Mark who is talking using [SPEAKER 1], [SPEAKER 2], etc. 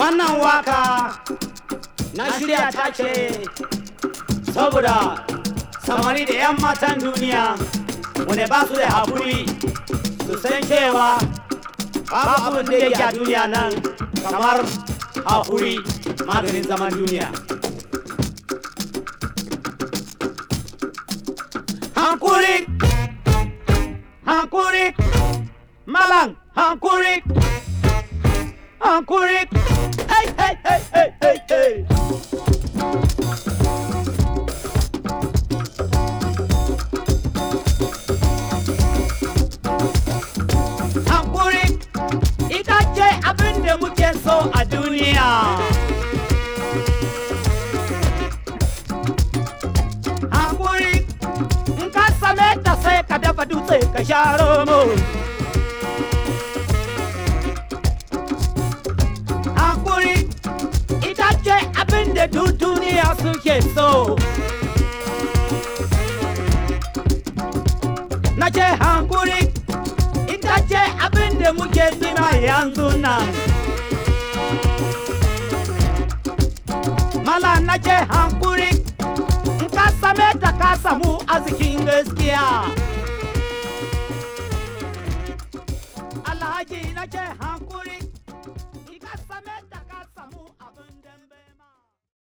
[SPEAKER 1] Wannan waka na shirya ta ce saboda samari da 'yan matan duniya wanda ba su da haƙuri su san cewa babu abin da yake a duniya nan kamar haƙuri maganin zaman duniya. Hankuri, hankuri, malang, hankuri, hankuri, hey, hey, hey, hey, hey, hey. Hankuri, ita ce abin da muke so a duniya. Hankuri, in ka same ta sai ka dafa dutse ka sha romo. Hankuri, ita ce abin da duk duniya suke so. Na ce hankuri, ita ce abin da muke sima yanzu nan. Mala na ce hankuri, in ka same ta ka samu arzikin gaskiya.